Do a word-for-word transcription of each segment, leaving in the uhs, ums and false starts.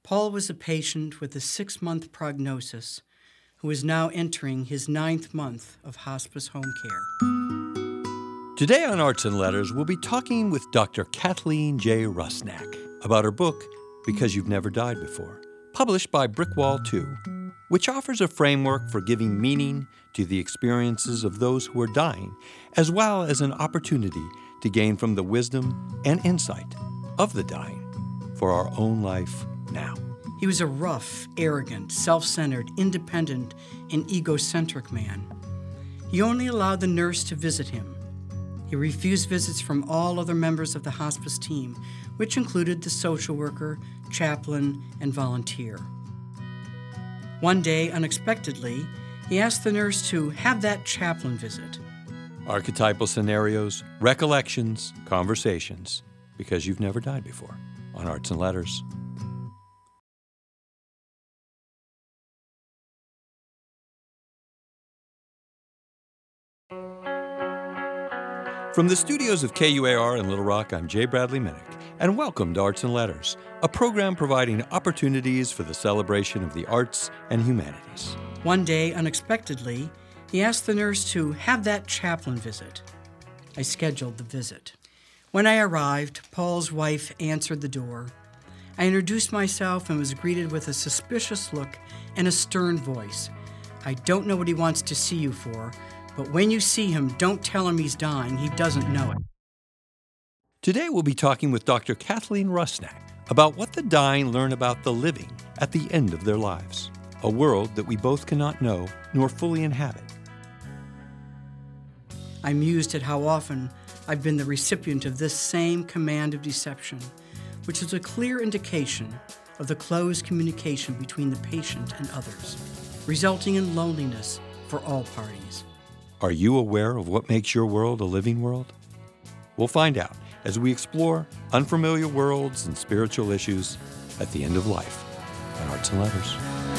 Paul was a patient with a six-month prognosis who is now entering his ninth month of hospice home care. Today on Arts and Letters, we'll be talking with Doctor Kathleen J. Rusnak about her book, Because You've Never Died Before, published by Brickwall two, which offers a framework for giving meaning to the experiences of those who are dying, as well as an opportunity to gain from the wisdom and insight of the dying for our own life now. He was a rough, arrogant, self-centered, independent, and egocentric man. He only allowed the nurse to visit him. He refused visits from all other members of the hospice team, which included the social worker, chaplain, and volunteer. One day, unexpectedly, he asked the nurse to have that chaplain visit. Archetypal scenarios, recollections, conversations, because you've never died before, on Arts and Letters. From the studios of K U A R in Little Rock, I'm Jay Bradley Minnick, and welcome to Arts and Letters, a program providing opportunities for the celebration of the arts and humanities. One day, unexpectedly, he asked the nurse to have that chaplain visit. I scheduled the visit. When I arrived, Paul's wife answered the door. I introduced myself and was greeted with a suspicious look and a stern voice. I don't know what he wants to see you for, but when you see him, don't tell him he's dying. He doesn't know it. Today we'll be talking with Doctor Kathleen Rusnak about what the dying learn about the living at the end of their lives, a world that we both cannot know nor fully inhabit. I mused at how often I've been the recipient of this same command of deception, which is a clear indication of the closed communication between the patient and others, resulting in loneliness for all parties. Are you aware of what makes your world a living world? We'll find out as we explore unfamiliar worlds and spiritual issues at the end of life on Arts and Letters.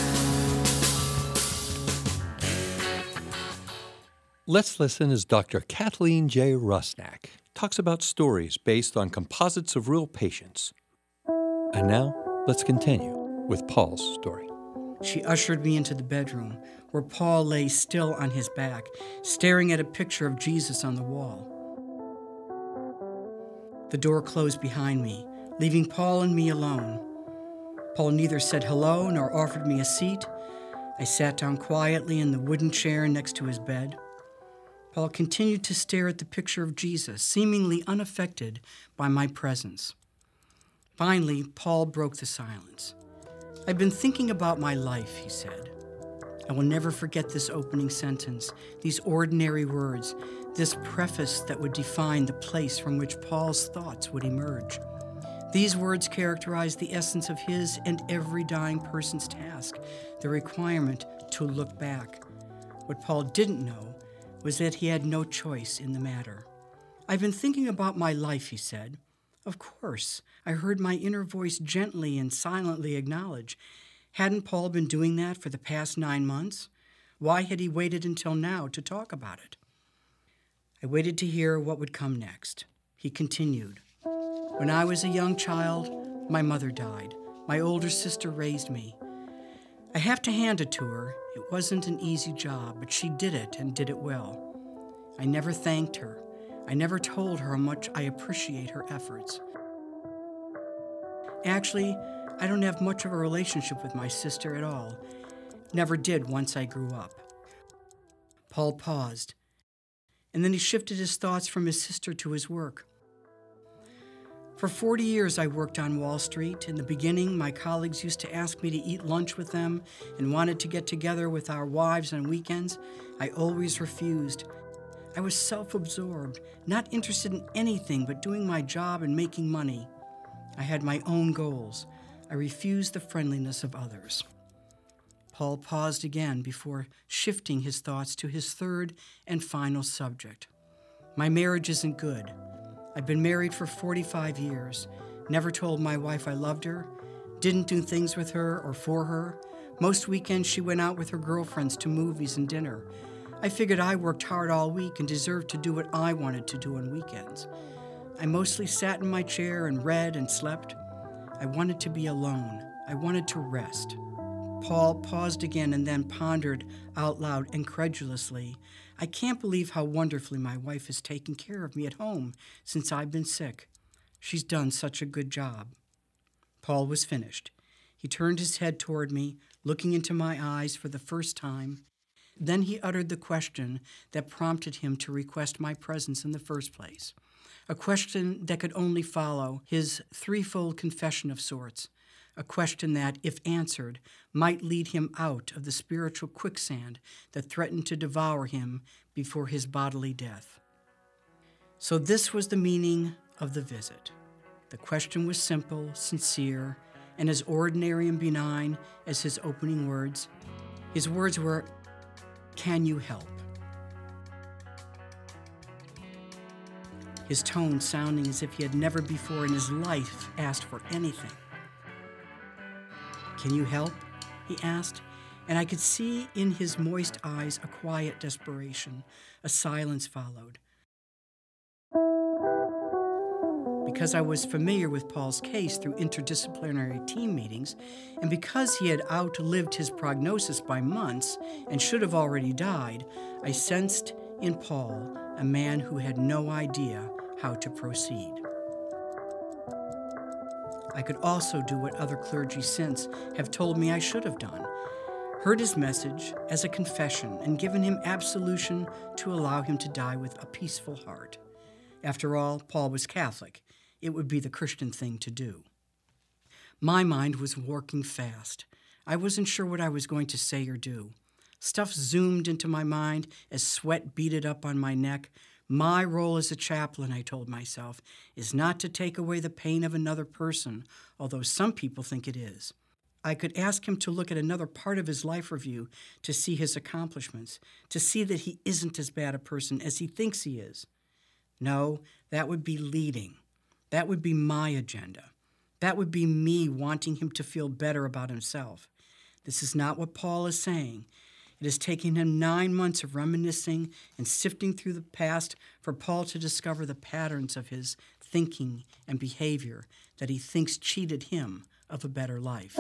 Let's listen as Doctor Kathleen J. Rusnak talks about stories based on composites of real patients. And now, let's continue with Paul's story. She ushered me into the bedroom, where Paul lay still on his back, staring at a picture of Jesus on the wall. The door closed behind me, leaving Paul and me alone. Paul neither said hello nor offered me a seat. I sat down quietly in the wooden chair next to his bed. Paul continued to stare at the picture of Jesus, seemingly unaffected by my presence. Finally, Paul broke the silence. "I've been thinking about my life," he said. I will never forget this opening sentence, these ordinary words, this preface that would define the place from which Paul's thoughts would emerge. These words characterize the essence of his and every dying person's task, the requirement to look back. What Paul didn't know was that he had no choice in the matter. "I've been thinking about my life," he said. Of course, I heard my inner voice gently and silently acknowledge. Hadn't Paul been doing that for the past nine months? Why had he waited until now to talk about it? I waited to hear what would come next. He continued. "When I was a young child, my mother died. My older sister raised me. I have to hand it to her. It wasn't an easy job, but she did it and did it well. I never thanked her. I never told her how much I appreciate her efforts. Actually, I don't have much of a relationship with my sister at all. Never did once I grew up." Paul paused, and then he shifted his thoughts from his sister to his work. "For forty years I worked on Wall Street. In the beginning, my colleagues used to ask me to eat lunch with them and wanted to get together with our wives on weekends. I always refused. I was self-absorbed, not interested in anything but doing my job and making money. I had my own goals. I refused the friendliness of others." Paul paused again before shifting his thoughts to his third and final subject. "My marriage isn't good. I've been married for forty-five years, never told my wife I loved her, didn't do things with her or for her. Most weekends she went out with her girlfriends to movies and dinner. I figured I worked hard all week and deserved to do what I wanted to do on weekends. I mostly sat in my chair and read and slept. I wanted to be alone. I wanted to rest. Paul paused again and then pondered out loud incredulously, I can't believe how wonderfully my wife has taken care of me at home since I've been sick. She's done such a good job. Paul was finished. He turned his head toward me, looking into my eyes for the first time. Then he uttered the question that prompted him to request my presence in the first place, a question that could only follow his threefold confession of sorts, a question that, if answered, might lead him out of the spiritual quicksand that threatened to devour him before his bodily death. So this was the meaning of the visit. The question was simple, sincere, and as ordinary and benign as his opening words. His words were, "Can you help?" His tone sounding as if he had never before in his life asked for anything. "Can you help?" he asked, and I could see in his moist eyes a quiet desperation. A silence followed. Because I was familiar with Paul's case through interdisciplinary team meetings, and because he had outlived his prognosis by months and should have already died, I sensed in Paul a man who had no idea how to proceed. I could also do what other clergy since have told me I should have done, heard his message as a confession and given him absolution to allow him to die with a peaceful heart. After all, Paul was Catholic. It would be the Christian thing to do. My mind was working fast. I wasn't sure what I was going to say or do. Stuff zoomed into my mind as sweat beaded up on my neck. My role as a chaplain, I told myself, is not to take away the pain of another person, although some people think it is. I could ask him to look at another part of his life review to see his accomplishments, to see that he isn't as bad a person as he thinks he is. No, that would be leading. That would be my agenda. That would be me wanting him to feel better about himself. This is not what Paul is saying. It has taken him nine months of reminiscing and sifting through the past for Paul to discover the patterns of his thinking and behavior that he thinks cheated him of a better life.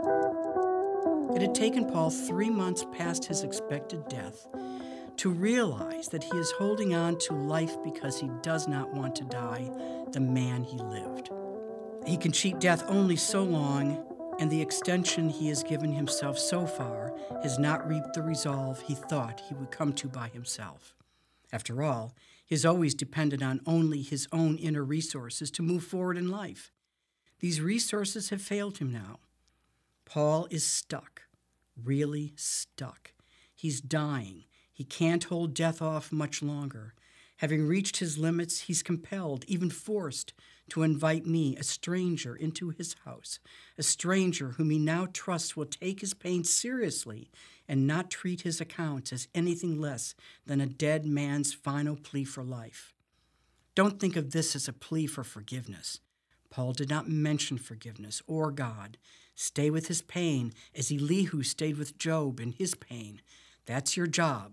It had taken Paul three months past his expected death to realize that he is holding on to life because he does not want to die the man he lived. He can cheat death only so long, and the extension he has given himself so far has not reaped the resolve he thought he would come to by himself. After all, he has always depended on only his own inner resources to move forward in life. These resources have failed him now. Paul is stuck, really stuck. He's dying. He can't hold death off much longer. Having reached his limits, he's compelled, even forced, to invite me, a stranger, into his house, a stranger whom he now trusts will take his pain seriously and not treat his accounts as anything less than a dead man's final plea for life. Don't think of this as a plea for forgiveness. Paul did not mention forgiveness or God. Stay with his pain as Elihu stayed with Job in his pain. That's your job.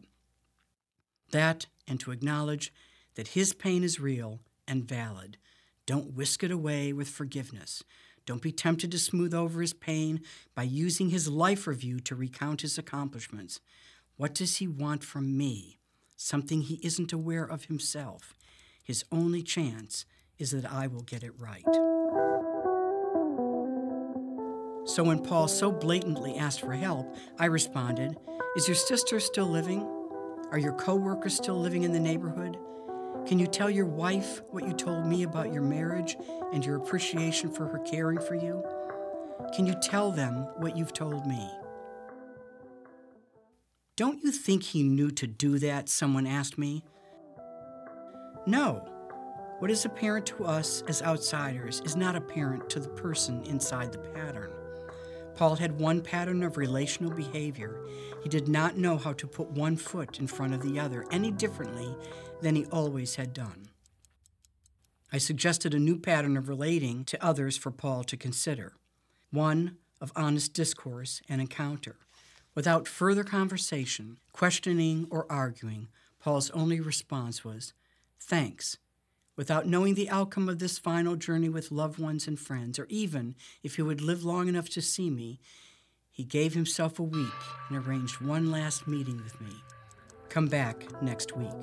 That, and to acknowledge that his pain is real and valid. Don't whisk it away with forgiveness. Don't be tempted to smooth over his pain by using his life review to recount his accomplishments. What does he want from me? Something he isn't aware of himself. His only chance is that I will get it right. So when Paul so blatantly asked for help, I responded, "Is your sister still living? Are your co-workers still living in the neighborhood? Can you tell your wife what you told me about your marriage and your appreciation for her caring for you? Can you tell them what you've told me?" "Don't you think he knew to do that?" someone asked me. No. What is apparent to us as outsiders is not apparent to the person inside the pattern. Paul had one pattern of relational behavior. He did not know how to put one foot in front of the other any differently than he always had done. I suggested a new pattern of relating to others for Paul to consider, one of honest discourse and encounter. Without further conversation, questioning, or arguing, Paul's only response was, "Thanks. without knowing the outcome of this final journey with loved ones and friends, or even if he would live long enough to see me, he gave himself a week and arranged one last meeting with me. Come back next week.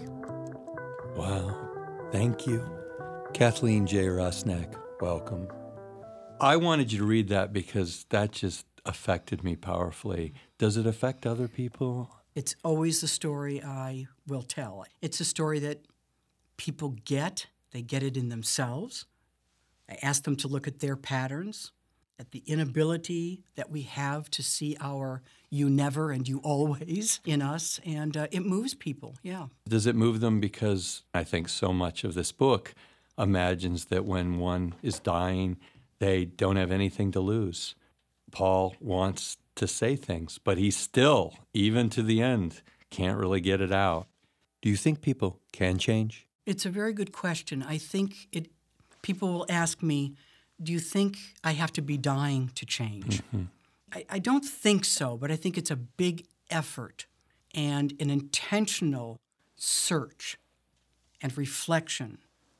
Wow. Thank you. Kathleen J. Rusnak, welcome. I wanted you to read that because that just affected me powerfully. Does it affect other people? It's always the story I will tell. It's a story that people get. They get it in themselves. I ask them to look at their patterns, at the inability that we have to see our you never and you always in us, and uh, it moves people, yeah. Does it move them because I think so much of this book imagines that when one is dying, they don't have anything to lose. Paul wants to say things, but he still, even to the end, can't really get it out. Do you think people can change? It's a very good question. I think it. People will ask me, do you think I have to be dying to change? Mm-hmm. I, I don't think so, but I think it's a big effort and an intentional search and reflection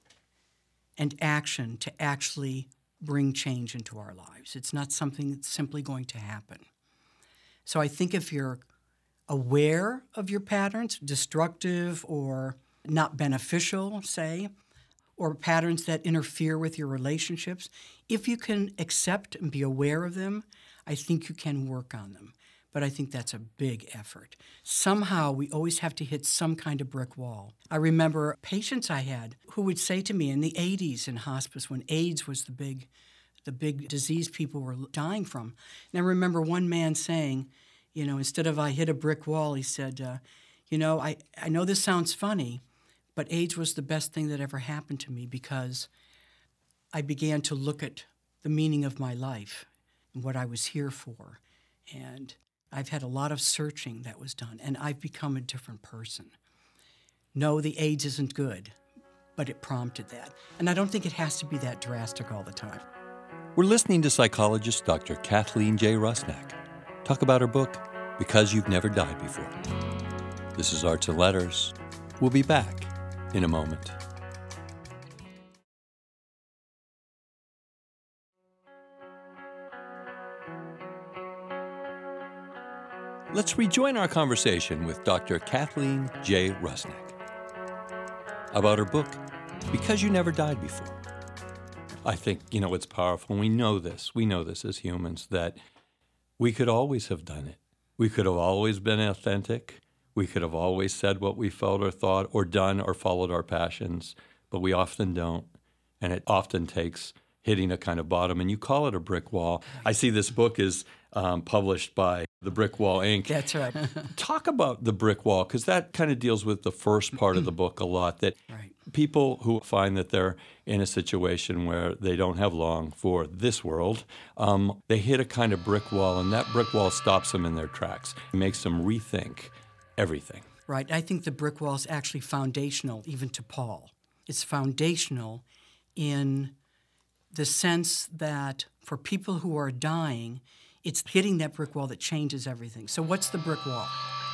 and action to actually bring change into our lives. It's not something that's simply going to happen. So I think if you're aware of your patterns, destructive or not beneficial, say, or patterns that interfere with your relationships, if you can accept and be aware of them, I think you can work on them. But I think that's a big effort. Somehow we always have to hit some kind of brick wall. I remember patients I had who would say to me in the eighties in hospice when AIDS was the big, the big disease people were dying from. And I remember one man saying, you know, instead of I hit a brick wall, he said, uh, you know, I, I know this sounds funny, but AIDS was the best thing that ever happened to me because I began to look at the meaning of my life and what I was here for. And I've had a lot of searching that was done, and I've become a different person. No, the AIDS isn't good, but it prompted that. And I don't think it has to be that drastic all the time. We're listening to psychologist Doctor Kathleen J. Rusnak talk about her book, Because You've Never Died Before. This is Arts and Letters. We'll be back in a moment. Let's rejoin our conversation with Doctor Kathleen J. Rusnak about her book, Because You Never Died Before. I think, you know, it's powerful. We know this. We know this as humans, that we could always have done it. We could have always been authentic. We could have always said what we felt or thought or done or followed our passions, but we often don't. And it often takes hitting a kind of bottom, and you call it a brick wall. I see this book is um, published by The Brick Wall, Incorporated. That's right. Talk about the brick wall, because that kind of deals with the first part of the book a lot, that Right. people who find that they're in a situation where they don't have long for this world, um, they hit a kind of brick wall, and that brick wall stops them in their tracks. It makes them rethink everything. Right. I think the brick wall is actually foundational even to Paul. It's foundational in the sense that for people who are dying, it's hitting that brick wall that changes everything. So what's the brick wall?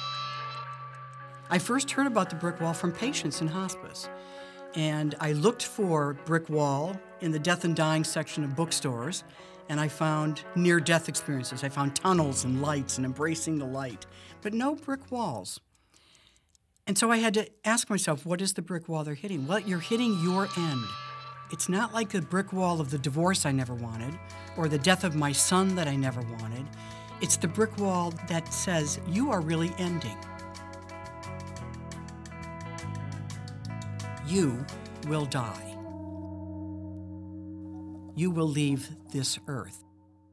I first heard about the brick wall from patients in hospice. And I looked for brick wall in the death and dying section of bookstores, and I found near-death experiences. I found tunnels and lights and embracing the light, but no brick walls. And so I had to ask myself, what is the brick wall they're hitting? Well, you're hitting your end. It's not like the brick wall of the divorce I never wanted or the death of my son that I never wanted. It's the brick wall that says, you are really ending. You will die. You will leave this earth.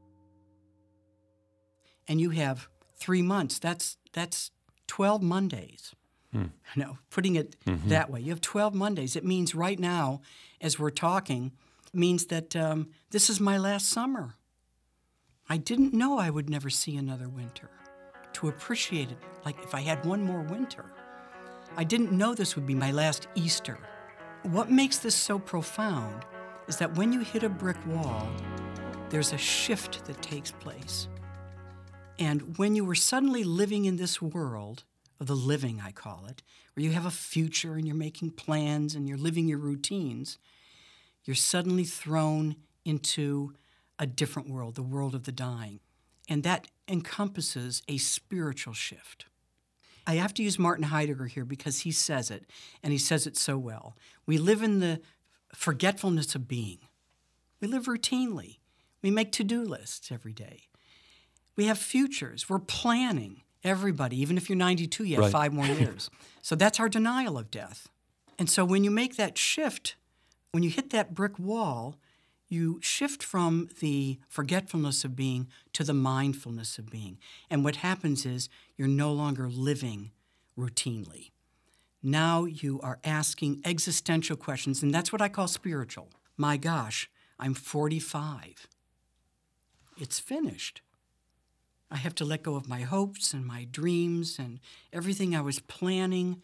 And you have three months. That's that's twelve Mondays. Hmm. No, putting it mm-hmm. that way. You have twelve Mondays. It means right now, as we're talking, it means that um, this is my last summer. I didn't know I would never see another winter. To appreciate it, like if I had one more winter. I didn't know this would be my last Easter. What makes this so profound is that when you hit a brick wall, there's a shift that takes place. And when you were suddenly living in this world of the living, I call it, where you have a future and you're making plans and you're living your routines, you're suddenly thrown into a different world, the world of the dying. And that encompasses a spiritual shift. I have to use Martin Heidegger here because he says it, and he says it so well. We live in the forgetfulness of being. We live routinely. We make to-do lists every day. We have futures. We're planning. Everybody, even if you're ninety-two, you have Right. five more years. So that's our denial of death. And so when you make that shift, when you hit that brick wall, you shift from the forgetfulness of being to the mindfulness of being. And what happens is you're no longer living routinely. Now you are asking existential questions, and that's what I call spiritual. My gosh, I'm forty-five. It's finished. I have to let go of my hopes and my dreams and everything I was planning.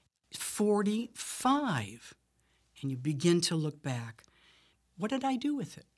forty-five. And you begin to look back. What did I do with it?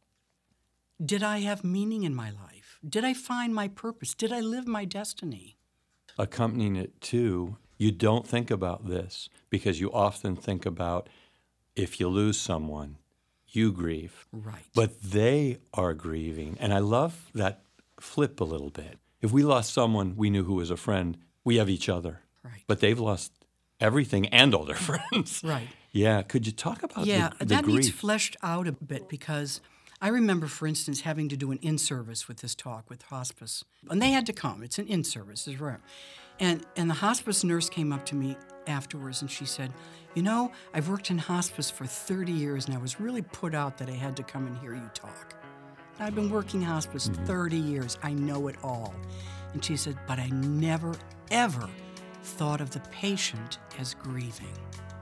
Did I have meaning in my life? Did I find my purpose? Did I live my destiny? Accompanying it too, you don't think about this because you often think about if you lose someone, you grieve. Right. But they are grieving. And I love that flip a little bit. If we lost someone we knew who was a friend, we have each other. Right. But they've lost everything and all their friends. Right. Yeah. Could you talk about Yeah, the, the that grief? needs fleshed out a bit because I remember, for instance, having to do an in-service with this talk with hospice. And they had to come. It's an in-service. It's rare. And, and the hospice nurse came up to me afterwards and she said, you know, I've worked in hospice for thirty years and I was really put out that I had to come and hear you talk. I've been working hospice Mm-hmm. thirty years. I know it all. And she said, but I never, ever thought of the patient as grieving.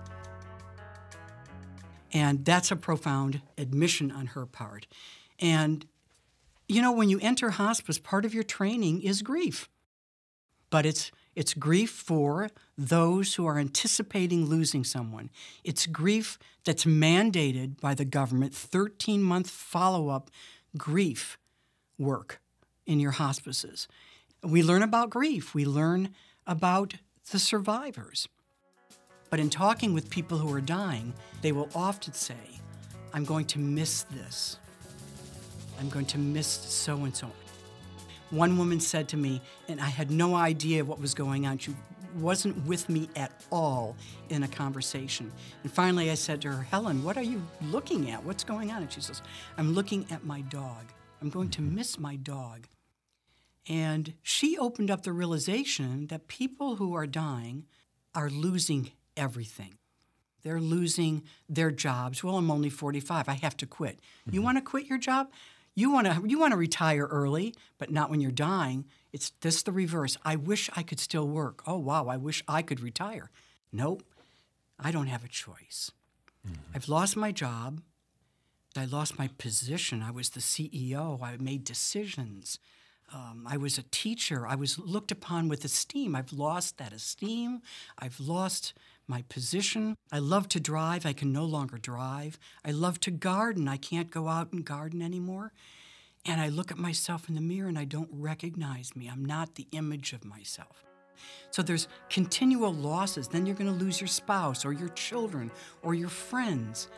And that's a profound admission on her part. And, you know, when you enter hospice, part of your training is grief. But it's it's grief for those who are anticipating losing someone. It's grief that's mandated by the government, thirteen-month follow-up grief work in your hospices. We learn about grief. We learn about the survivors. But in talking with people who are dying, they will often say, I'm going to miss this. I'm going to miss so-and-so. One woman said to me, and I had no idea what was going on. She wasn't with me at all in a conversation. And finally I said to her, Helen, what are you looking at? What's going on? And she says, I'm looking at my dog. I'm going to miss my dog. And she opened up the realization that people who are dying are losing everything. They're losing their jobs. Well, I'm only forty-five. I have to quit. Mm-hmm. You want to quit your job? You want to you want to retire early, but not when you're dying. It's this the reverse. I wish I could still work. Oh, wow, I wish I could retire. Nope, I don't have a choice. Mm-hmm. I've lost my job. I lost my position. I was the C E O. I made decisions. Um, I was a teacher. I was looked upon with esteem. I've lost that esteem. I've lost my position. I love to drive. I can no longer drive. I love to garden. I can't go out and garden anymore. And I look at myself in the mirror and I don't recognize me. I'm not the image of myself. So there's continual losses. Then you're going to lose your spouse or your children or your friends.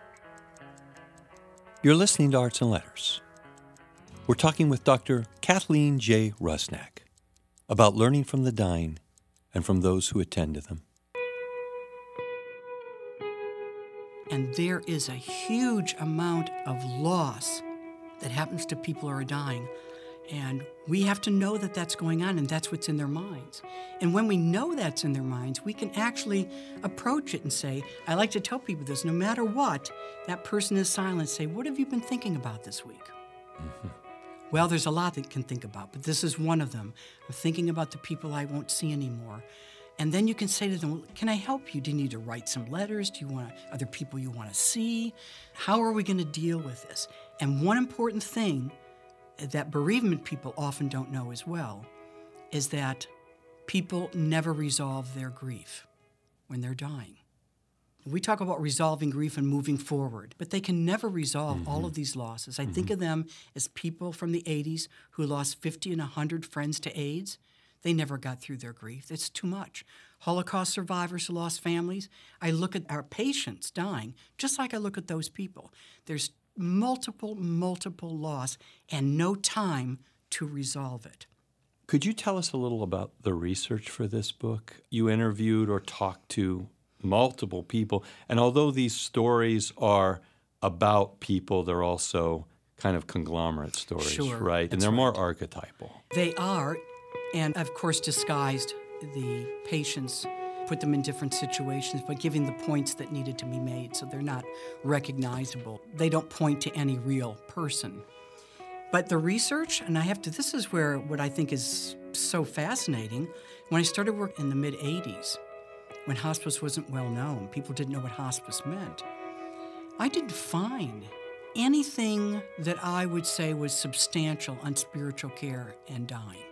You're listening to Arts and Letters. We're talking with Doctor Kathleen J. Rusnak about learning from the dying and from those who attend to them. And there is a huge amount of loss that happens to people who are dying. And we have to know that that's going on, and that's what's in their minds. And when we know that's in their minds, we can actually approach it and say, I like to tell people this, no matter what, that person is silent, say, what have you been thinking about this week? Mm-hmm. Well, there's a lot that you can think about, but this is one of them. I'm thinking about the people I won't see anymore. And then you can say to them, can I help you? Do you need to write some letters? Do you want other people you want to see? How are we going to deal with this? And one important thing that bereavement people often don't know as well is that people never resolve their grief when they're dying. We talk about resolving grief and moving forward, but they can never resolve mm-hmm. all of these losses. I mm-hmm. think of them as people from the eighties who lost fifty and one hundred friends to AIDS. They never got through their grief. It's too much. Holocaust survivors who lost families, I look at our patients dying just like I look at those people. There's multiple, multiple loss and no time to resolve it. Could you tell us a little about the research for this book? You interviewed or talked to multiple people, and although these stories are about people, they're also kind of conglomerate stories, Sure, right? And that's they're right. more archetypal. They are, and of course disguised the patients, put them in different situations, but giving the points that needed to be made so they're not recognizable. They don't point to any real person. But the research, and I have to, this is where what I think is so fascinating, when I started work in the mid eighties, when hospice wasn't well known, people didn't know what hospice meant, I didn't find anything that I would say was substantial on spiritual care and dying.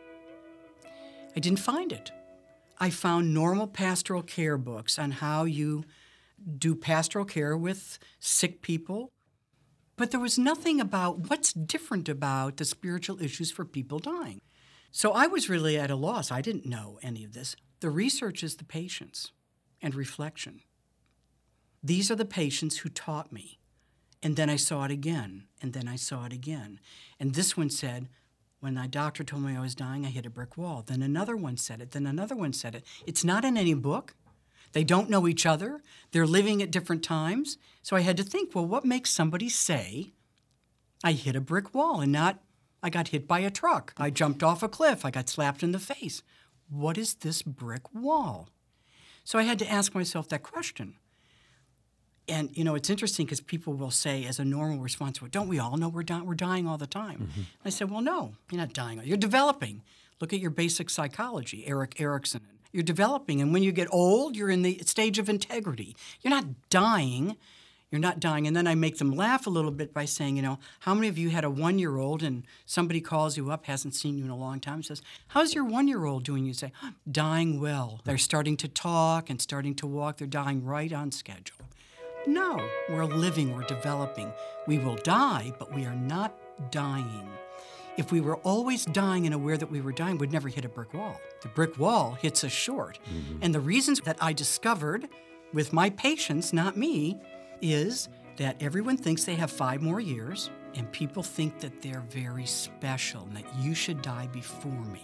I didn't find it. I found normal pastoral care books on how you do pastoral care with sick people, but there was nothing about what's different about the spiritual issues for people dying. So I was really at a loss. I didn't know any of this. The research is the patients and reflection. These are the patients who taught me. And then I saw it again, and then I saw it again. And this one said, when my doctor told me I was dying, I hit a brick wall. Then another one said it, then another one said it. It's not in any book. They don't know each other. They're living at different times. So I had to think, well, what makes somebody say, I hit a brick wall and not, I got hit by a truck. I jumped off a cliff. I got slapped in the face. What is this brick wall? So I had to ask myself that question. And, you know, it's interesting because people will say as a normal response, well, don't we all know we're, di- we're dying all the time? Mm-hmm. I said, well, no, you're not dying. You're developing. Look at your basic psychology, Erik Erikson. You're developing, and when you get old, you're in the stage of integrity. You're not dying. You're not dying. And then I make them laugh a little bit by saying, you know, how many of you had a one-year-old and somebody calls you up, hasn't seen you in a long time, says, how's your one-year-old doing? You say, dying well. They're starting to talk and starting to walk. They're dying right on schedule. No, we're living, we're developing. We will die, but we are not dying. If we were always dying and aware that we were dying, we'd never hit a brick wall. The brick wall hits us short. Mm-hmm. And the reasons that I discovered with my patients, not me, is that everyone thinks they have five more years, and people think that they're very special and that you should die before me.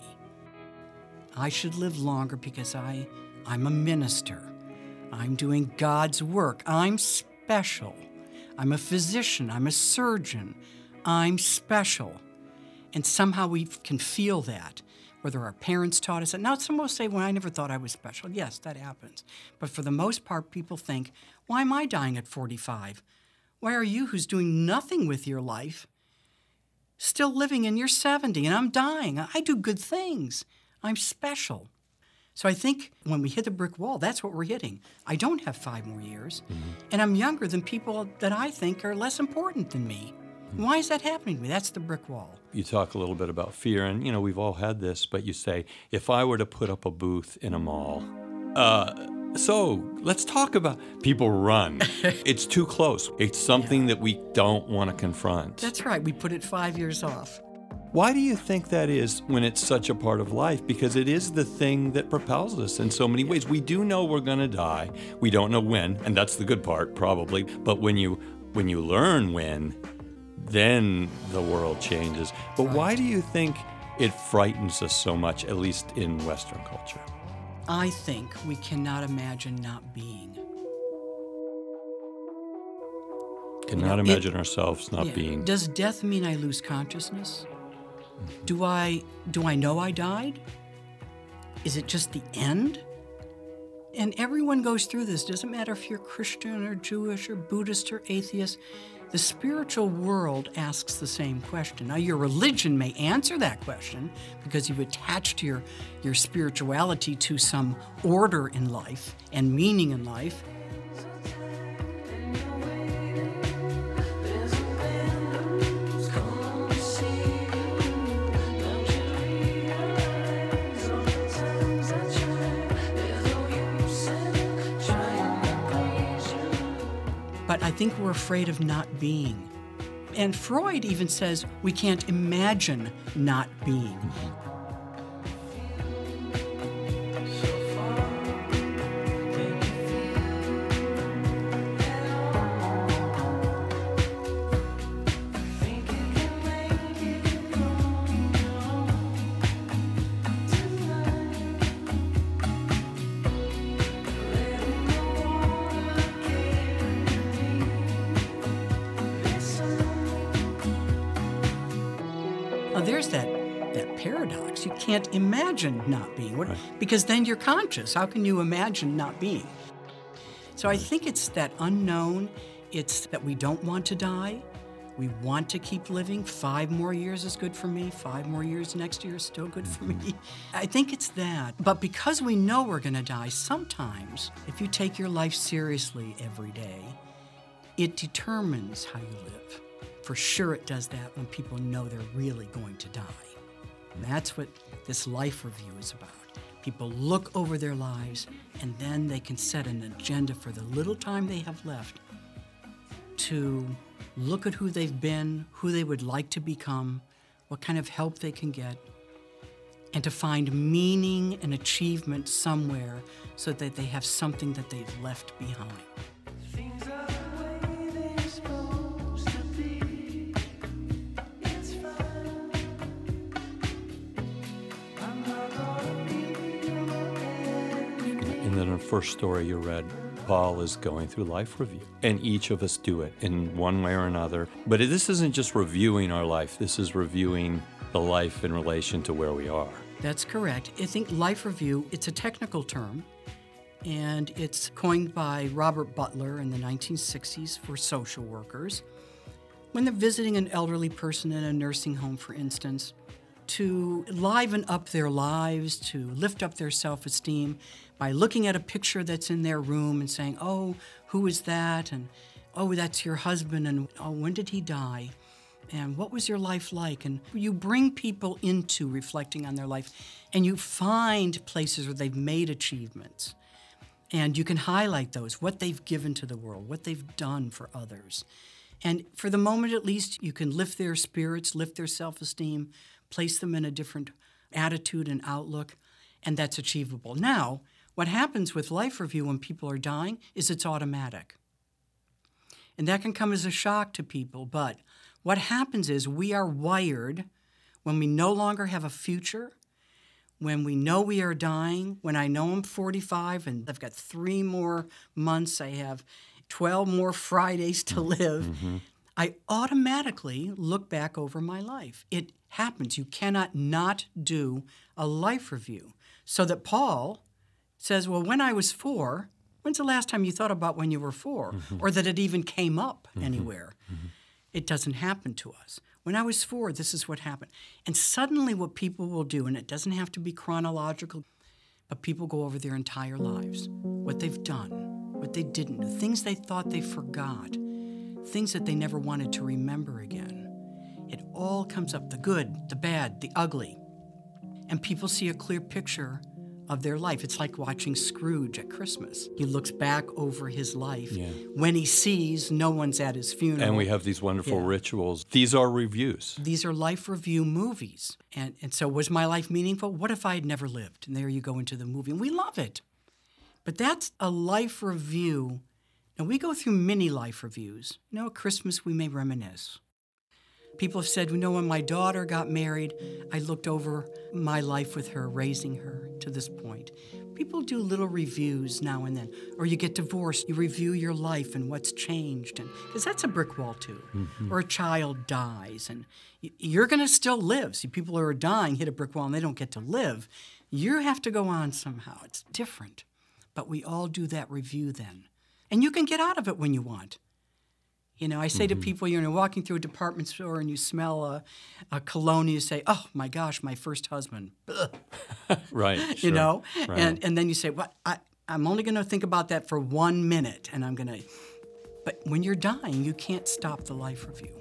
I should live longer because I, I'm a minister. I'm doing God's work. I'm special. I'm a physician. I'm a surgeon. I'm special. And somehow we can feel that, whether our parents taught us that. Now, some will say, well, I never thought I was special. Yes, that happens. But for the most part, people think, why am I dying at forty-five? Why are you, who's doing nothing with your life, still living in your seventy, and I'm dying? I do good things. I'm special. So I think when we hit the brick wall, that's what we're hitting. I don't have five more years, mm-hmm. and I'm younger than people that I think are less important than me. Mm-hmm. Why is that happening to me? That's the brick wall. You talk a little bit about fear, and, you know, we've all had this, but you say, if I were to put up a booth in a mall, uh, so let's talk about people run. It's too close. It's something yeah. that we don't want to confront. That's right. We put it five years off. Why do you think that is when it's such a part of life? Because it is the thing that propels us in so many ways. We do know we're going to die. We don't know when, and that's the good part, probably. But when you when you learn when, then the world changes. But right. Why do you think it frightens us so much, at least in Western culture? I think we cannot imagine not being. Cannot you know, imagine it, ourselves not yeah. being. Does death mean I lose consciousness? Do I do I know I died? Is it just the end? And everyone goes through this. Doesn't matter if you're Christian or Jewish or Buddhist or atheist. The spiritual world asks the same question. Now, your religion may answer that question because you've attached your, your spirituality to some order in life and meaning in life. But I think we're afraid of not being. And Freud even says we can't imagine not being. that paradox. You can't imagine not being, what, Right. because then you're conscious. How can you imagine not being? So I think it's that unknown. It's that we don't want to die. We want to keep living. Five more years is good for me. Five more years next year is still good for me. I think it's that. But because we know we're going to die, sometimes if you take your life seriously every day, it determines how you live. For sure it does that when people know they're really going to die. And that's what this life review is about. People look over their lives, and then they can set an agenda for the little time they have left to look at who they've been, who they would like to become, what kind of help they can get, and to find meaning and achievement somewhere so that they have something that they've left behind. Things are the way they're supposed to be. It's fine. I'm not gonna be your enemy. And then in the first story you read, Paul is going through life review. And each of us do it in one way or another. But this isn't just reviewing our life. This is reviewing the life in relation to where we are. That's correct. I think life review, it's a technical term, and it's coined by Robert Butler in the nineteen sixties for social workers. When they're visiting an elderly person in a nursing home, for instance, to liven up their lives, to lift up their self-esteem by looking at a picture that's in their room and saying, oh, who is that? And, oh, that's your husband, and oh, when did he die? And what was your life like? And you bring people into reflecting on their life, and you find places where they've made achievements. And you can highlight those, what they've given to the world, what they've done for others. And for the moment at least, you can lift their spirits, lift their self-esteem, place them in a different attitude and outlook, and that's achievable. Now, what happens with life review when people are dying is it's automatic. And that can come as a shock to people, but what happens is we are wired when we no longer have a future, when we know we are dying, when I know I'm forty-five and I've got three more months, I have twelve more Fridays to live, mm-hmm. I automatically look back over my life. It happens. You cannot not do a life review. So that Paul says, well, when I was four, when's the last time you thought about when you were four? Mm-hmm. Or that it even came up mm-hmm. anywhere? Mm-hmm. It doesn't happen to us. When I was four, this is what happened. And suddenly what people will do, and it doesn't have to be chronological, but people go over their entire lives, what they've done, what they didn't do, things they thought they forgot, things that they never wanted to remember again. It all comes up, the good, the bad, the ugly. And people see a clear picture of their life. It's like watching Scrooge at Christmas. He looks back over his life yeah. when he sees no one's at his funeral. And we have these wonderful yeah. rituals. These are reviews. These are life review movies. And, and so was my life meaningful? What if I had never lived? And there you go into the movie. And we love it. But that's a life review. Now, we go through many life reviews. You know, at Christmas, we may reminisce. People have said, you know, when my daughter got married, I looked over my life with her, raising her to this point. People do little reviews now and then. Or you get divorced, you review your life and what's changed. And because that's a brick wall, too. Mm-hmm. Or a child dies, and you're going to still live. See, people who are dying hit a brick wall and they don't get to live. You have to go on somehow. It's different. But we all do that review then. And you can get out of it when you want. You know, I say mm-hmm. to people, you're walking through a department store and you smell a, a cologne and you say, oh, my gosh, my first husband. Right. You sure. know? Right. And and then you say, well, I, I'm only going to think about that for one minute and I'm going to. But when you're dying, you can't stop the life review.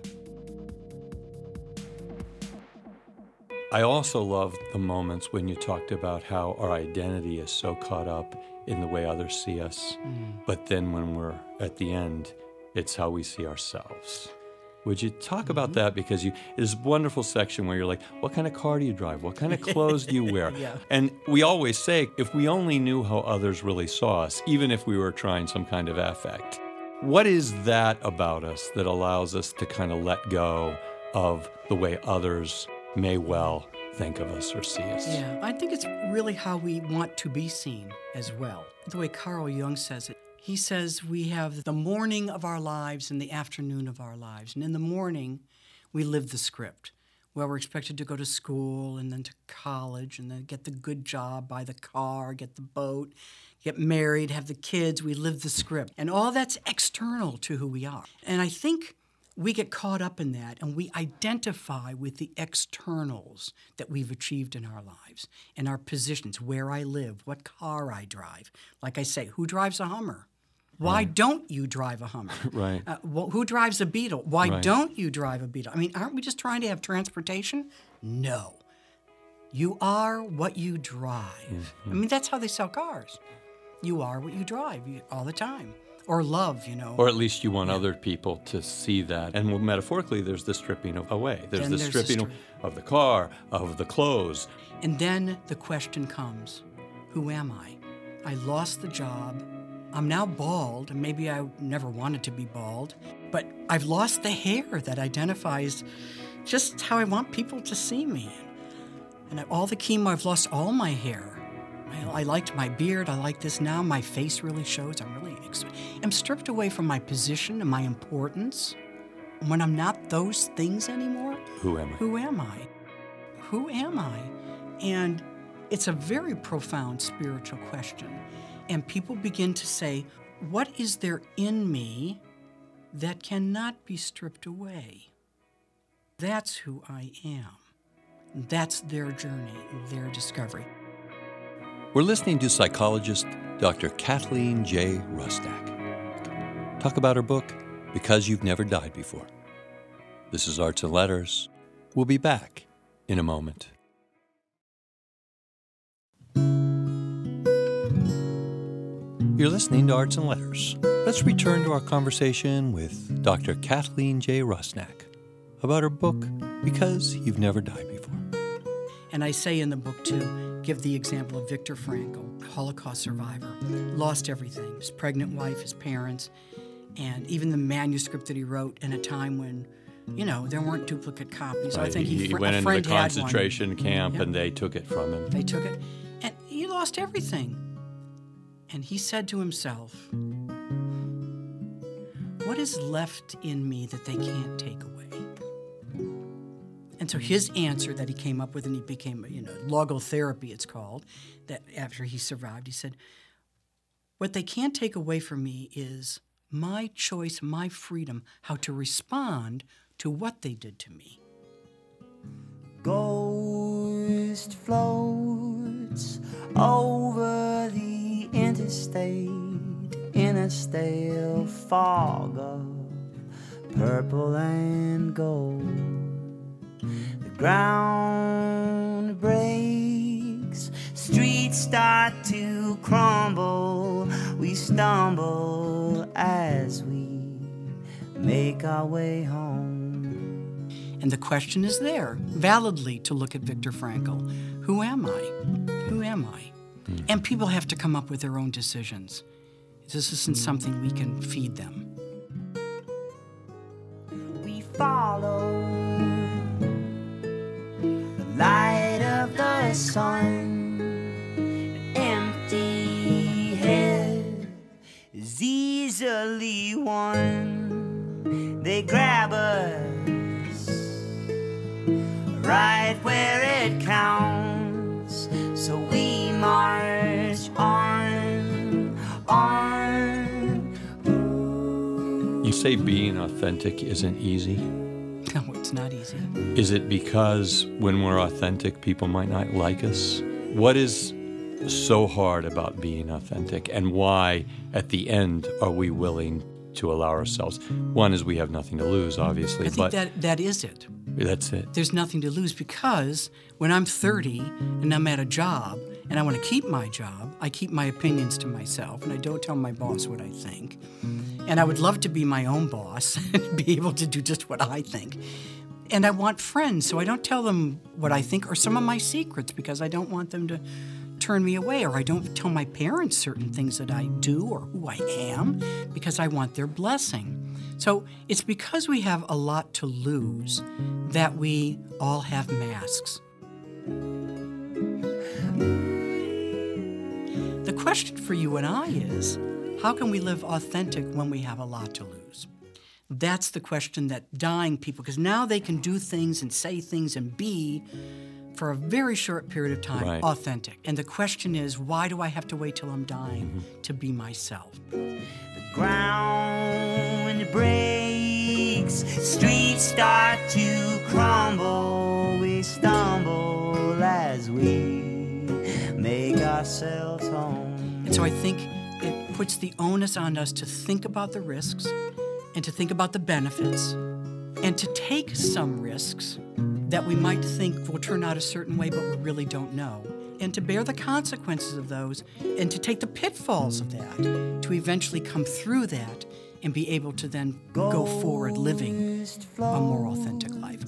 I also love the moments when you talked about how our identity is so caught up in the way others see us. Mm. But then when we're at the end, it's how we see ourselves. Would you talk mm-hmm. about that? Because you there's a wonderful section where you're like, what kind of car do you drive? What kind of clothes do you wear? Yeah. And we always say, if we only knew how others really saw us, even if we were trying some kind of affect, what is that about us that allows us to kind of let go of the way others may well think of us or see us? Yeah, I think it's really how we want to be seen as well. The way Carl Jung says it, he says we have the morning of our lives and the afternoon of our lives. And in the morning, we live the script. Well, we're expected to go to school and then to college and then get the good job, buy the car, get the boat, get married, have the kids. We live the script. And all that's external to who we are. And I think we get caught up in that and we identify with the externals that we've achieved in our lives and our positions, where I live, what car I drive. Like I say, who drives a Hummer? Why Right. don't you drive a Hummer? Right. Uh, wh- who drives a Beetle? Why Right. don't you drive a Beetle? I mean, aren't we just trying to have transportation? No. You are what you drive. Mm-hmm. I mean, that's how they sell cars. You are what you drive you, all the time. Or love, you know. Or at least you want other people to see that. And metaphorically, there's the stripping of, away. There's Then the there's the stripping stri- of the car, of the clothes. And then the question comes, who am I? I lost the job. I'm now bald, and maybe I never wanted to be bald, but I've lost the hair that identifies just how I want people to see me. And all the chemo, I've lost all my hair. I, I liked my beard. I like this now. My face really shows. I'm really, ex- I'm stripped away from my position and my importance. When I'm not those things anymore, Who am I? who am I? Who am I? And it's a very profound spiritual question. And people begin to say, what is there in me that cannot be stripped away? That's who I am. That's their journey, their discovery. We're listening to psychologist Doctor Kathleen J. Rusnak talk about her book, Because You've Never Died Before. This is Arts and Letters. We'll be back in a moment. You're listening to Arts and Letters. Let's return to our conversation with Doctor Kathleen J. Rusnak about her book, Because You've Never Died Before. And I say in the book, too, give the example of Viktor Frankl, Holocaust survivor, lost everything, his pregnant wife, his parents, and even the manuscript that he wrote in a time when, you know, there weren't duplicate copies. I Right, think he, he fr- went a into the friend had one. concentration camp Yep. and they took it from him. They took it, and he lost everything. And he said to himself, what is left in me that they can't take away? And so his answer that he came up with, and he became, you know, logotherapy it's called, that after he survived, he said, what they can't take away from me is my choice, my freedom, how to respond to what they did to me. Ghost floats over the interstate in a stale fog of purple and gold. The ground breaks, streets start to crumble. We stumble as we make our way home. And the question is there, validly, to look at Viktor Frankl. Who am I? Who am I? And people have to come up with their own decisions. This isn't something we can feed them. We follow the light of the sun. An empty head is easily won. They grab us right where it counts, so we march on, on. You say being authentic isn't easy. No, it's not easy. Is it because when we're authentic, people might not like us? What is so hard about being authentic, and why, at the end, are we willing to allow ourselves? One is we have nothing to lose, obviously, I think but that that is it. that's it. There's nothing to lose because when I'm thirty and I'm at a job and I want to keep my job, I keep my opinions to myself and I don't tell my boss what I think. And I would love to be my own boss and be able to do just what I think. And I want friends, so I don't tell them what I think or some of my secrets because I don't want them to turn me away, or I don't tell my parents certain things that I do or who I am because I want their blessing. So it's because we have a lot to lose that we all have masks. The question for you and I is, how can we live authentic when we have a lot to lose? That's the question that dying people, because now they can do things and say things and be, for a very short period of time, Right. authentic. And the question is, why do I have to wait till I'm dying Mm-hmm. to be myself? The ground breaks, streets start to crumble. We stumble as we make ourselves home. And so I think it puts the onus on us to think about the risks and to think about the benefits and to take some risks that we might think will turn out a certain way, but we really don't know. And to bear the consequences of those and to take the pitfalls of that, to eventually come through that and be able to then go forward living a more authentic life.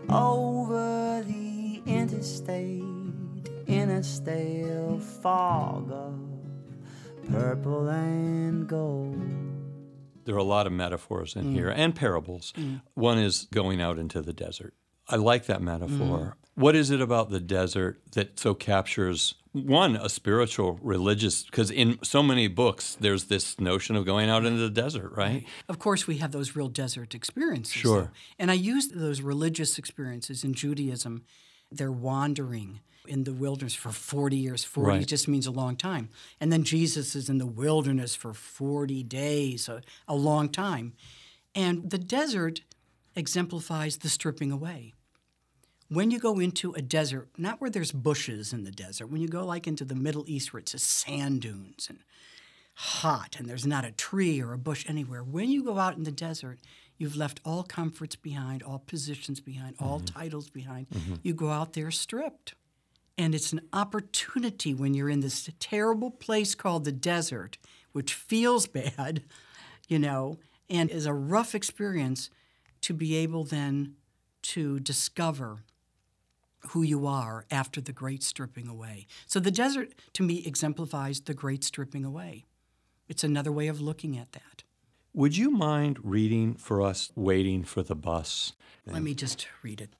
Over the interstate in a stale fog of purple and gold. There are a lot of metaphors in here and parables. One is going out into the desert. I like that metaphor. What is it about the desert that so captures, one, a spiritual, religious, because in so many books, there's this notion of going out into the desert, right? Of course, we have those real desert experiences. Sure. though. And I use those religious experiences in Judaism. They're wandering in the wilderness for forty years. forty Right. just means a long time. And then Jesus is in the wilderness for forty days, a, a long time. And the desert exemplifies the stripping away. When you go into a desert, not where there's bushes in the desert, when you go like into the Middle East where it's just sand dunes and hot and there's not a tree or a bush anywhere, when you go out in the desert, you've left all comforts behind, all positions behind, all titles behind. You go out there stripped. And it's an opportunity when you're in this terrible place called the desert, which feels bad, you know, and is a rough experience, to be able then to discover who you are after the great stripping away. So the desert, to me, exemplifies the great stripping away. It's another way of looking at that. Would you mind reading for us Waiting for the Bus? Let me just read it.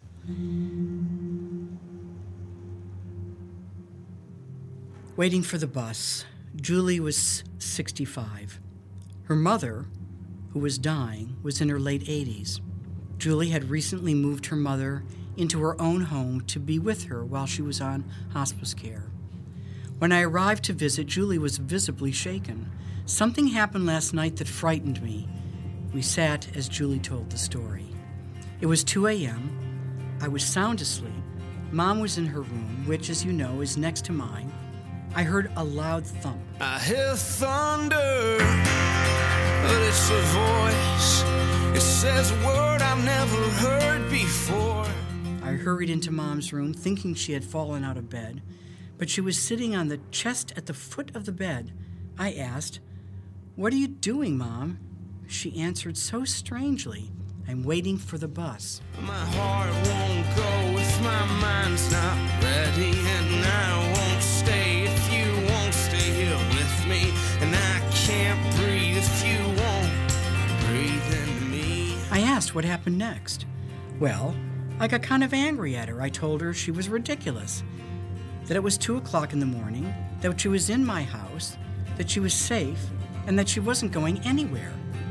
Waiting for the bus. Julie was sixty-five. Her mother, who was dying, was in her late eighties. Julie had recently moved her mother into her own home to be with her while she was on hospice care. When I arrived to visit, Julie was visibly shaken. Something happened last night that frightened me. We sat as Julie told the story. It was two a.m. I was sound asleep. Mom was in her room, which, as you know, is next to mine. I heard a loud thump. I hear thunder, but it's a voice. It says a word I've never heard before. I hurried into Mom's room, thinking she had fallen out of bed, but she was sitting on the chest at the foot of the bed. I asked, "What are you doing, Mom?" She answered so strangely, "I'm waiting for the bus." My heart won't go if my mind's not ready, and I won't stay if you won't stay here with me, and I can't breathe if you won't breathe into me. I asked what happened next. Well, I got kind of angry at her. I told her she was ridiculous, that it was two o'clock in the morning, that she was in my house, that she was safe, and that she wasn't going anywhere.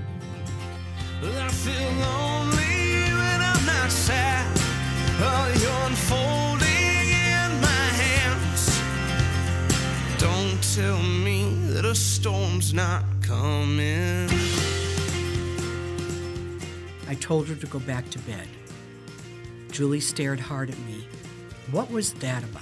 I feel lonely when I'm not sad. Oh, you're unfolding in my hands. Don't tell me that a storm's not coming. I told her to go back to bed. Julie stared hard at me. What was that about?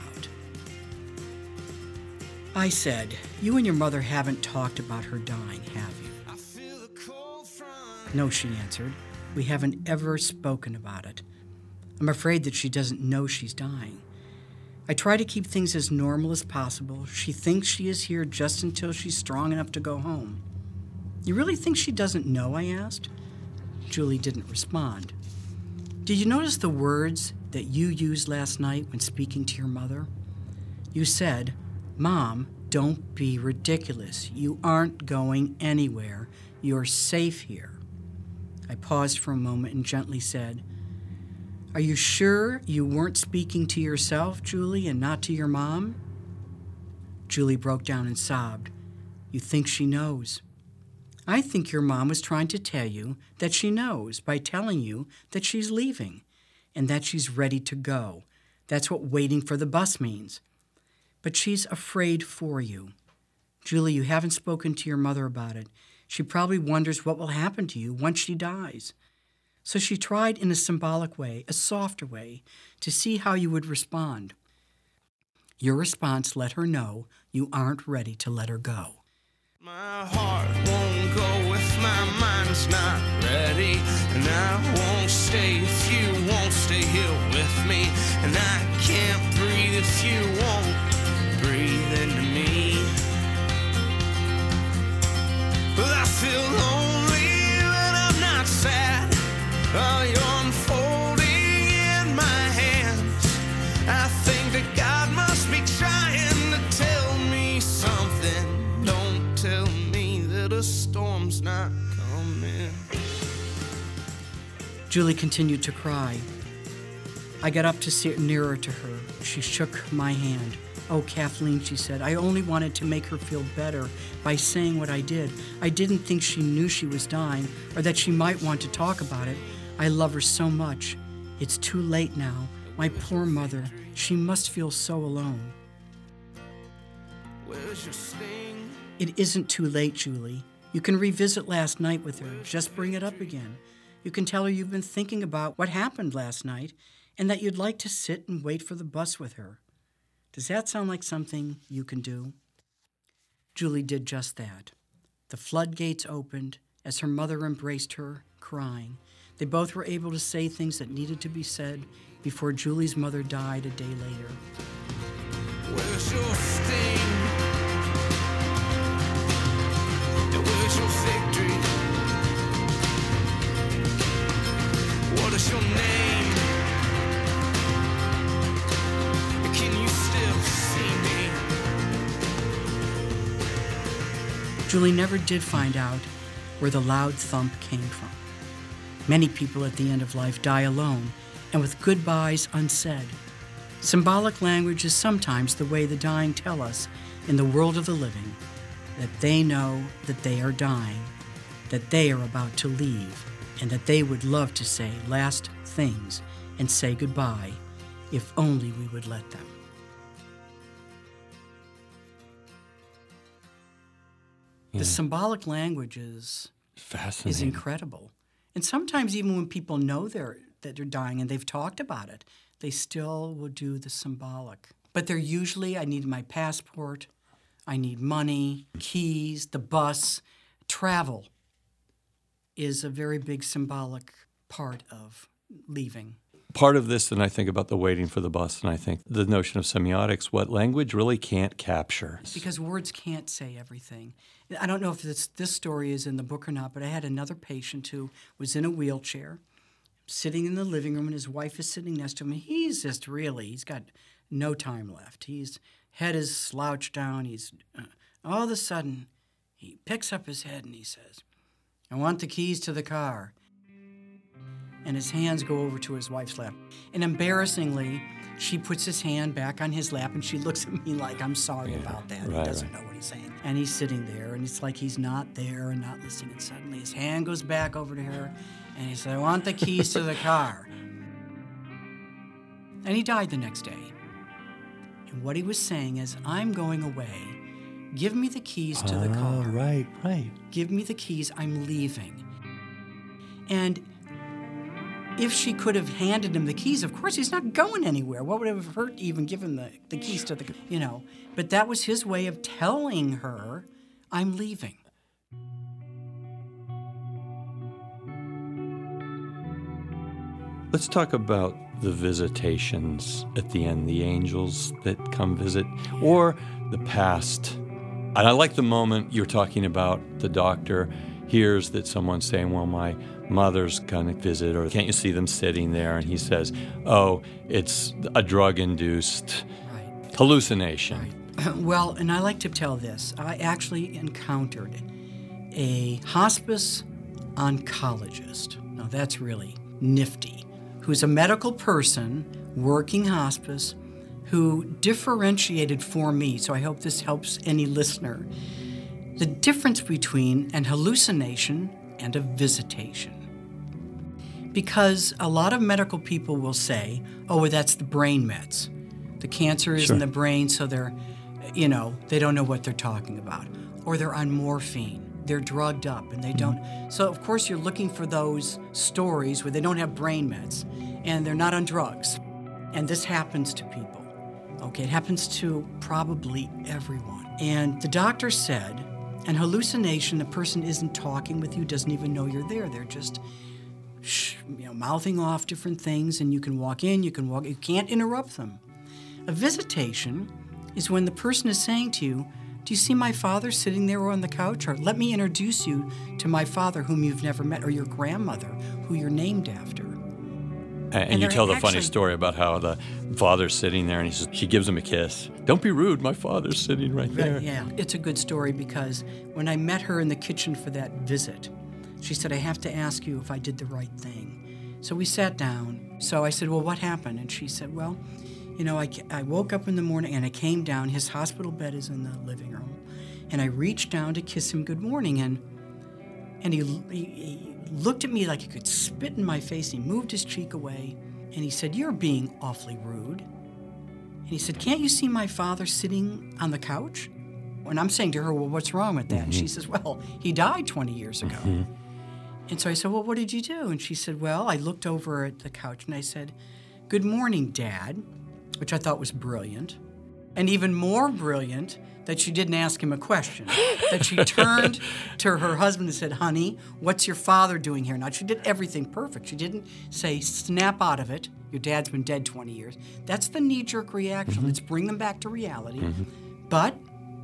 I said, "You and your mother haven't talked about her dying, have you?" I feel the cold front. "No," she answered. "We haven't ever spoken about it. I'm afraid that she doesn't know she's dying. I try to keep things as normal as possible. She thinks she is here just until she's strong enough to go home." "You really think she doesn't know?" I asked. Julie didn't respond. "Did you notice the words that you used last night when speaking to your mother? You said, 'Mom, don't be ridiculous. You aren't going anywhere. You're safe here.'" I paused for a moment and gently said, "Are you sure you weren't speaking to yourself, Julie, and not to your mom?" Julie broke down and sobbed. "You think she knows?" I think your mom was trying to tell you that she knows by telling you that she's leaving and that she's ready to go. That's what waiting for the bus means. But she's afraid for you. Julie, you haven't spoken to your mother about it. She probably wonders what will happen to you once she dies. So she tried in a symbolic way, a softer way, to see how you would respond. Your response let her know you aren't ready to let her go. My heart won't go if my mind's not ready, and I won't stay if you won't stay here with me, and I can't breathe if you won't breathe into me. But I feel lonely, but I'm not sad. Oh, you're unfolding in my hands. I think that God must be trying to tell me something. Don't tell me that a storm's not coming. Julie continued to cry. I got up to sit nearer to her. She shook my hand. Oh, Kathleen, she said, I only wanted to make her feel better by saying what I did. I didn't think she knew she was dying or that she might want to talk about it. I love her so much. It's too late now. My poor mother, she must feel so alone. Where's your sting? It isn't too late, Julie. You can revisit last night with her. Just bring it up again. You can tell her you've been thinking about what happened last night and that you'd like to sit and wait for the bus with her. Does that sound like something you can do? Julie did just that. The floodgates opened as her mother embraced her, crying. They both were able to say things that needed to be said before Julie's mother died a day later. Where's your sting? And where's your victory? What is your name? Can you still see me? Julie never did find out where the loud thump came from. Many people at the end of life die alone and with goodbyes unsaid. Symbolic language is sometimes the way the dying tell us in the world of the living that they know that they are dying, that they are about to leave, and that they would love to say last things and say goodbye if only we would let them. Yeah. The symbolic language is, Fascinating. is incredible. And sometimes even when people know they're, that they're dying and they've talked about it, they still will do the symbolic. But they're usually, I need my passport, I need money, keys, the bus. Travel is a very big symbolic part of leaving. Part of this, and I think about the waiting for the bus, and I think the notion of semiotics, what language really can't capture. Because words can't say everything. I don't know if this, this story is in the book or not, but I had another patient who was in a wheelchair, sitting in the living room, and his wife is sitting next to him. He's just really, he's got no time left. His head is slouched down. He's, uh, all of a sudden, he picks up his head and he says, I want the keys to the car. And his hands go over to his wife's lap. And embarrassingly, she puts his hand back on his lap and she looks at me like, I'm sorry Yeah, about that. right, he doesn't right. know what he's saying. And he's sitting there and it's like he's not there and not listening. And suddenly his hand goes back over to her and he said, I want the keys to the car. And he died the next day. And what he was saying is, I'm going away. Give me the keys to the car. Oh, right, right. Give me the keys, I'm leaving. And if she could have handed him the keys, of course he's not going anywhere. What would it have hurt to even give him the, the keys to the, you know? But that was his way of telling her, I'm leaving. Let's talk about the visitations at the end, the angels that come visit, or the past. And I like the moment you're talking about the doctor hears that someone's saying, well, my mother's going to visit, or can't you see them sitting there? And he says, oh, it's a drug-induced Right. hallucination. Right. Well, and I like to tell this. I actually encountered a hospice oncologist. Now, that's really nifty. Who's a medical person working hospice who differentiated for me, so I hope this helps any listener, the difference between an hallucination and a visitation. Because a lot of medical people will say, oh, well, that's the brain meds. The cancer is Sure. in the brain, so they're, you know, they don't know what they're talking about. Or they're on morphine. They're drugged up and they don't. So, of course, you're looking for those stories where they don't have brain meds and they're not on drugs. And this happens to people. Okay, it happens to probably everyone. And the doctor said, an hallucination, the person isn't talking with you, doesn't even know you're there. They're just sh- you know, mouthing off different things, and you can walk in, you can walk, you can't interrupt them. A visitation is when the person is saying to you, do you see my father sitting there on the couch? Or let me introduce you to my father whom you've never met, or your grandmother who you're named after. And, and you they're tell the funny actually- story about how the father's sitting there and he says, she gives him a kiss. Don't be rude, my father's sitting right there. Yeah, it's a good story because when I met her in the kitchen for that visit, she said, I have to ask you if I did the right thing. So we sat down. So I said, well, what happened? And she said, well, you know, I, I woke up in the morning and I came down. His hospital bed is in the living room. And I reached down to kiss him good morning. And and he, he, he looked at me like he could spit in my face. He moved his cheek away. And he said, you're being awfully rude. And he said, can't you see my father sitting on the couch? And I'm saying to her, well, what's wrong with that? Mm-hmm. And she says, well, he died twenty years ago. Mm-hmm. And so I said, well, what did you do? And she said, well, I looked over at the couch and I said, good morning, Dad, which I thought was brilliant. And even more brilliant that she didn't ask him a question, that she turned to her husband and said, honey, what's your father doing here? Now, she did everything perfect. She didn't say, snap out of it. Your dad's been dead twenty years. That's the knee-jerk reaction. Mm-hmm. Let's bring them back to reality. But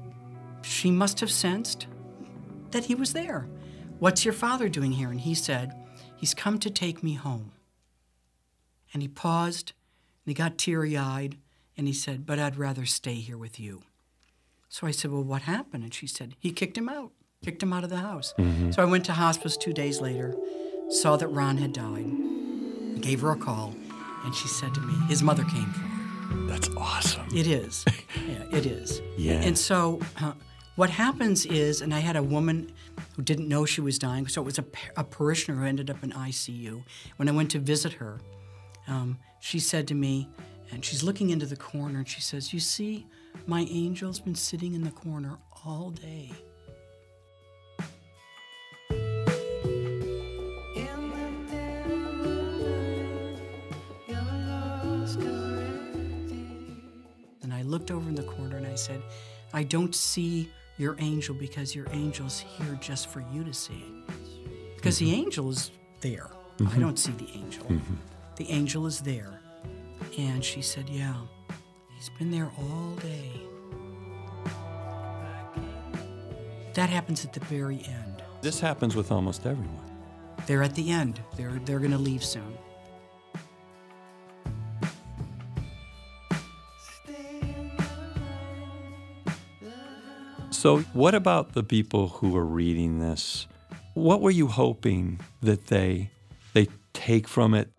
she must have sensed that he was there. What's your father doing here? And he said, he's come to take me home. And he paused, and he got teary-eyed, and he said, but I'd rather stay here with you. So I said, well, what happened? And she said, he kicked him out, kicked him out of the house. Mm-hmm. So I went to hospice two days later, saw that Ron had died, gave her a call, and she said to me, his mother came for him. That's awesome. It is. Yeah, it is. Yeah. And so uh, what happens is, and I had a woman who didn't know she was dying, so it was a, pa- a parishioner who ended up in I C U. When I went to visit her, um, she said to me, and she's looking into the corner, and she says, you see, my angel's been sitting in the corner all day. In the dead of the night, you're lost already. And I looked over in the corner and I said, I don't see your angel because your angel's here just for you to see. Because the angel is there. I don't see the angel. The angel is there. And she said, yeah, he's been there all day. That happens at the very end. This happens with almost everyone. They're at the end. They're, they're going to leave soon. So what about the people who are reading this? What were you hoping that they they take from it?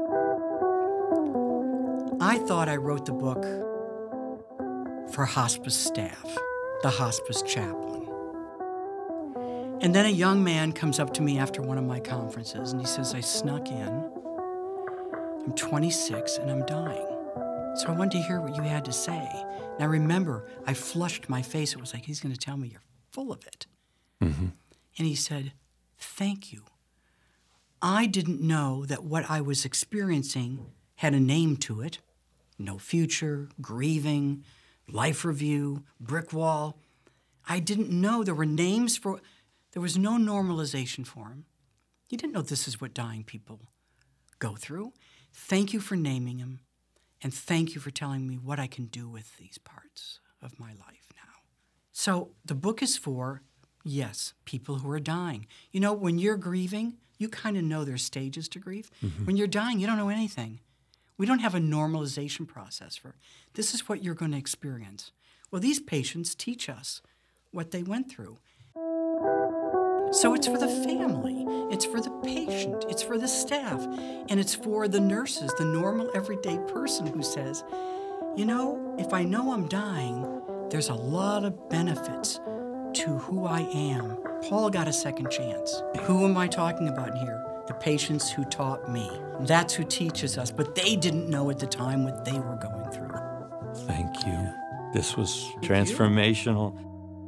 I thought I wrote the book for hospice staff, the hospice chaplain. And then a young man comes up to me after one of my conferences and he says, I snuck in. I'm twenty-six and I'm dying. So I wanted to hear what you had to say. Now remember, I flushed my face. It was like, he's going to tell me you're full of it. Mm-hmm. And he said, thank you. I didn't know that what I was experiencing had a name to it. No future, grieving, life review, brick wall. I didn't know there were names for, there was no normalization for him. You didn't know this is what dying people go through. Thank you for naming him, and thank you for telling me what I can do with these parts of my life now. So the book is for, yes, people who are dying. You know, when you're grieving, you kind of know there's stages to grief. Mm-hmm. When you're dying, you don't know anything. We don't have a normalization process for, this is what you're going to experience. Well, these patients teach us what they went through. So it's for the family, it's for the patient, it's for the staff, and it's for the nurses, the normal everyday person who says, you know, if I know I'm dying, there's a lot of benefits to who I am. Paul got a second chance. Who am I talking about here? The patients who taught me. That's who teaches us, but they didn't know at the time what they were going through. Thank you. This was transformational.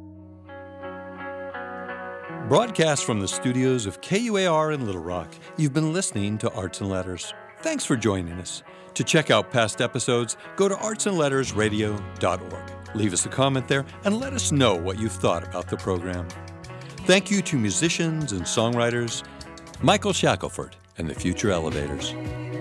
Broadcast from the studios of K U A R in Little Rock, you've been listening to Arts and Letters. Thanks for joining us. To check out past episodes, go to arts and letters radio dot org. Leave us a comment there and let us know what you've thought about the program. Thank you to musicians and songwriters, Michael Shackelford and the Future Elevators.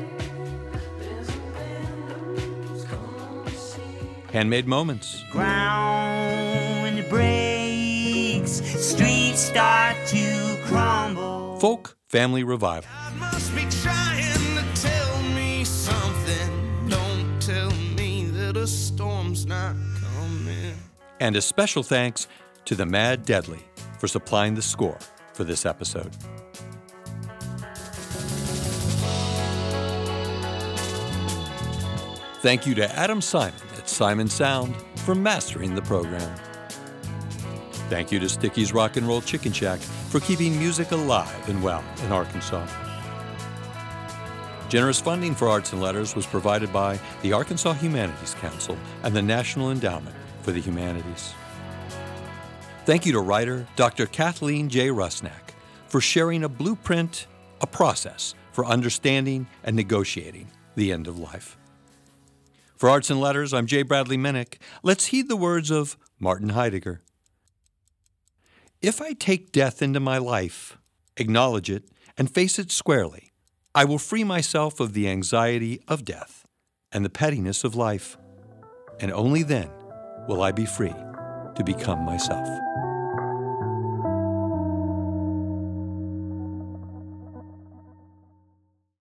Handmade Moments. Ground breaks, streets start to crumble. Folk Family Revival. God must be trying to tell me something. Don't tell me that a storm's not coming. And a special thanks to the Mad Deadly for supplying the score for this episode. Thank you to Adam Simon at Simon Sound for mastering the program. Thank you to Sticky's Rock and Roll Chicken Shack for keeping music alive and well in Arkansas. Generous funding for Arts and Letters was provided by the Arkansas Humanities Council and the National Endowment for the Humanities. Thank you to writer Doctor Kathleen J. Rusnak for sharing a blueprint, a process for understanding and negotiating the end of life. For Arts and Letters, I'm J. Bradley Minnick. Let's heed the words of Martin Heidegger. If I take death into my life, acknowledge it, and face it squarely, I will free myself of the anxiety of death and the pettiness of life, and only then will I be free to become myself.